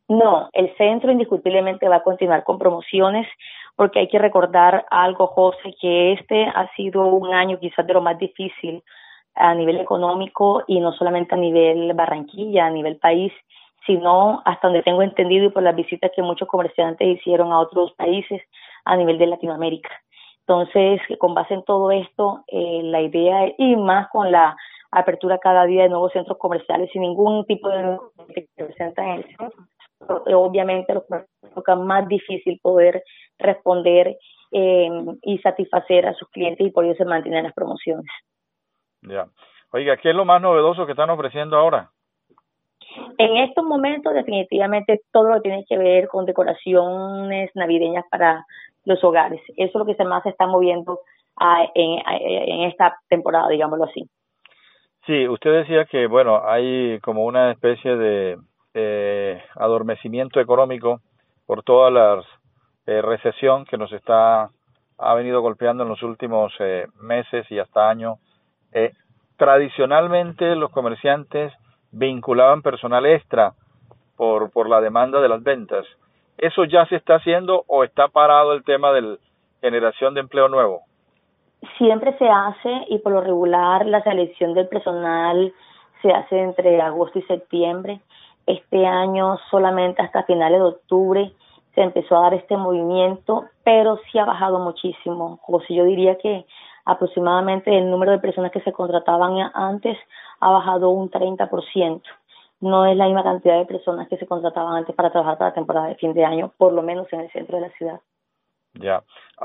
No, el centro indiscutiblemente va a continuar con promociones porque hay que recordar algo, José, que este ha sido un año quizás de lo más difícil a nivel económico y no solamente a nivel Barranquilla, a nivel país, sino hasta donde tengo entendido y por las visitas que muchos comerciantes hicieron a otros países a nivel de Latinoamérica. Entonces, con base en todo esto, la idea y más con la apertura cada día de nuevos centros comerciales sin ningún tipo de que presentan en el centro, obviamente los toca más difícil poder responder y satisfacer a sus clientes y por ello se mantienen las promociones. Ya. Oiga, ¿qué es lo más novedoso que están ofreciendo ahora? En estos momentos definitivamente todo lo que tiene que ver con decoraciones navideñas para los hogares, eso es lo que más se está moviendo en esta temporada, digámoslo así. Sí, usted decía que, bueno, hay como una especie de adormecimiento económico por toda la recesión que ha venido golpeando en los últimos meses y hasta años. Eh, Tradicionalmente los comerciantes vinculaban personal extra por la demanda de las ventas. ¿Eso ya se está haciendo o está parado el tema de generación de empleo nuevo? Siempre se hace y por lo regular la selección del personal se hace entre agosto y septiembre. Este año solamente hasta finales de octubre se empezó a dar este movimiento, pero sí ha bajado muchísimo. José, yo diría que aproximadamente el número de personas que se contrataban antes ha bajado un 30%. No es la misma cantidad de personas que se contrataban antes para trabajar para la temporada de fin de año, por lo menos en el centro de la ciudad. Ya.